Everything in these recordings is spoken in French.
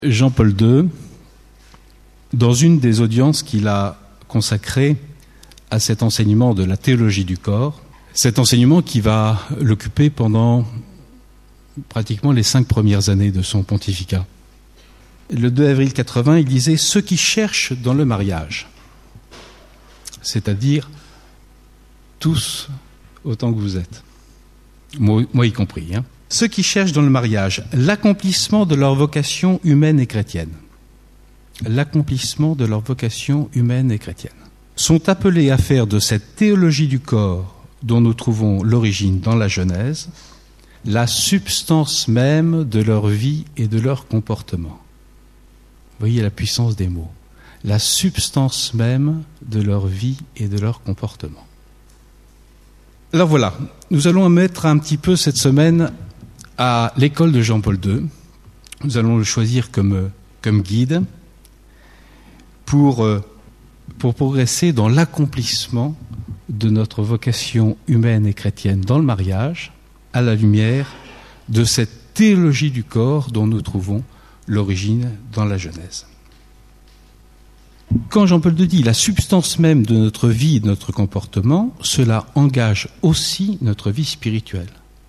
Jean-Paul II, dans une des audiences qu'il a consacrées à cet enseignement de la théologie du corps, cet enseignement qui va l'occuper pendant pratiquement les 5 premières années de son pontificat. Le 2 avril 80, il disait « Ceux qui cherchent dans le mariage », c'est-à-dire tous autant que vous êtes, moi y compris, ceux qui cherchent dans le mariage l'accomplissement de leur vocation humaine et chrétienne, l'accomplissement de leur vocation humaine et chrétienne, sont appelés à faire de cette théologie du corps dont nous trouvons l'origine dans la Genèse, la substance même de leur vie et de leur comportement. Vous voyez la puissance des mots. La substance même de leur vie et de leur comportement. Alors voilà, nous allons mettre un petit peu cette semaine à l'école de Jean-Paul II. Nous allons le choisir comme guide pour progresser dans l'accomplissement de notre vocation humaine et chrétienne dans le mariage, à la lumière de cette théologie du corps dont nous trouvons l'origine dans la Genèse. Quand Jean-Paul II dit la substance même de notre vie et de notre comportement, cela engage aussi notre vie spirituelle.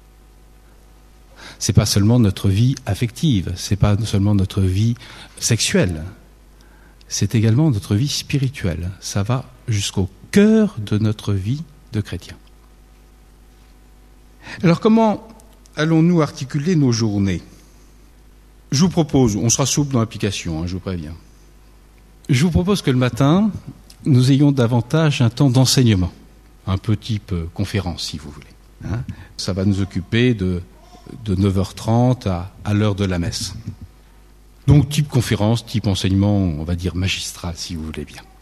C'est pas seulement notre vie affective, c'est pas seulement notre vie sexuelle, c'est également notre vie spirituelle. Ça va jusqu'au cœur de notre vie de chrétien. Alors comment allons-nous articuler nos journées ? Je vous propose, on sera souple dans l'application, je vous préviens. Je vous propose que le matin, nous ayons davantage un temps d'enseignement, un peu type conférence si vous voulez. Ça va nous occuper de 9h30 à l'heure de la messe. Donc type conférence, type enseignement, on va dire magistral si vous voulez bien.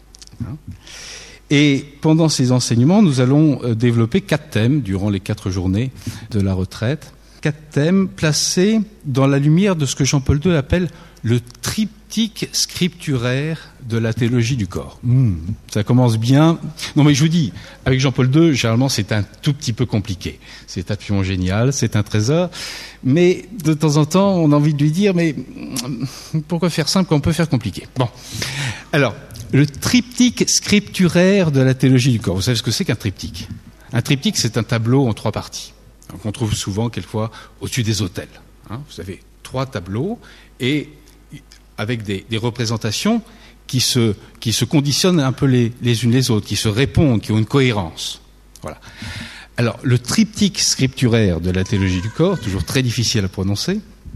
Et pendant ces enseignements, nous allons développer 4 thèmes durant les 4 journées de la retraite. 4 thèmes placés dans la lumière de ce que Jean-Paul II appelle le triptyque scripturaire de la théologie du corps. Ça commence bien. Non mais je vous dis, avec Jean-Paul II, généralement c'est un tout petit peu compliqué. C'est absolument génial, c'est un trésor. Mais de temps en temps, on a envie de lui dire, mais pourquoi faire simple quand on peut faire compliqué ? Bon, alors, le triptyque scripturaire de la théologie du corps. Vous savez ce que c'est qu'un triptyque ? Un triptyque, c'est un tableau en 3 parties. Qu'on trouve souvent, quelquefois, au-dessus des autels. Vous avez 3 tableaux et avec des représentations qui se conditionnent un peu les unes les autres, qui se répondent, qui ont une cohérence. Voilà. Alors, le triptyque scripturaire de la théologie du corps, toujours très difficile à prononcer,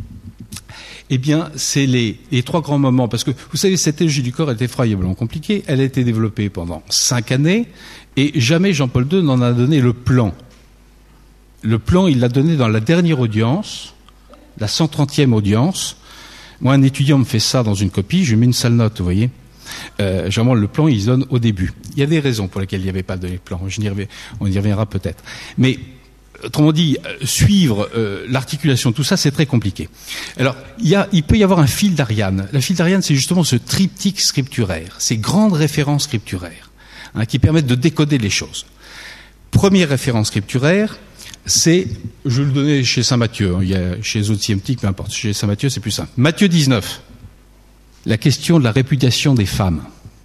eh bien, c'est les 3 grands moments. Parce que, vous savez, cette théologie du corps est effroyablement compliquée. Elle a été développée pendant 5 années et jamais Jean-Paul II n'en a donné le plan. Le plan, il l'a donné dans la dernière audience, la 130e audience. Moi, un étudiant me fait ça dans une copie, je mets une sale note, vous voyez. Généralement, le plan, il se donne au début. Il y a des raisons pour lesquelles il n'y avait pas donné le plan. On y reviendra peut-être. Mais, autrement dit, suivre l'articulation, tout ça, c'est très compliqué. Alors, il peut y avoir un fil d'Ariane. Le fil d'Ariane, c'est justement ce triptyque scripturaire, ces grandes références scripturaires, qui permettent de décoder les choses. Première référence scripturaire, c'est, je vais le donner chez Saint Matthieu, il y a chez les autres scientifiques, peu importe, chez Saint Matthieu c'est plus simple. Matthieu 19, la question de la répudiation des femmes.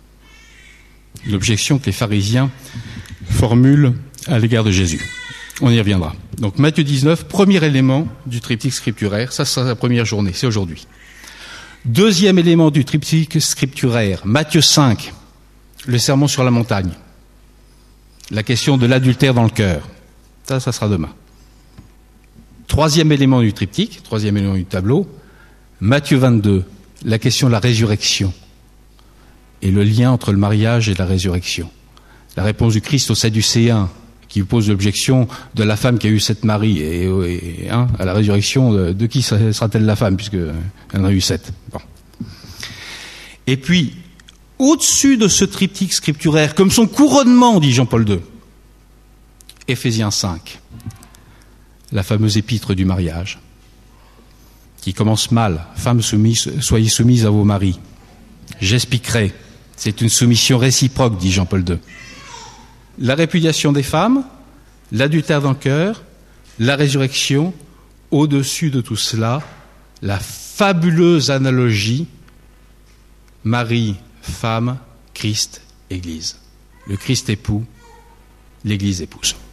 L'objection que les pharisiens formulent à l'égard de Jésus. On y reviendra. Donc Matthieu 19, premier élément du triptyque scripturaire, ça sera la première journée, c'est aujourd'hui. Deuxième élément du triptyque scripturaire, Matthieu 5, le sermon sur la montagne. La question de l'adultère dans le cœur. Ça sera demain. Troisième élément du triptyque, troisième élément du tableau, Matthieu 22, la question de la résurrection et le lien entre le mariage et la résurrection. La réponse du Christ aux Sadducéens qui pose l'objection de la femme qui a eu 7 maris et à la résurrection de qui sera-t-elle la femme puisqu'elle en a eu 7. Bon. Et puis, au-dessus de ce triptyque scripturaire, comme son couronnement, dit Jean-Paul II, Éphésiens 5, la fameuse épître du mariage, qui commence mal. Femmes soumises, soyez soumises à vos maris. J'expliquerai. C'est une soumission réciproque, dit Jean-Paul II. La répudiation des femmes, l'adultère dans le cœur, la résurrection, au-dessus de tout cela, la fabuleuse analogie Marie, femme, Christ, Église. Le Christ époux, l'Église épouse.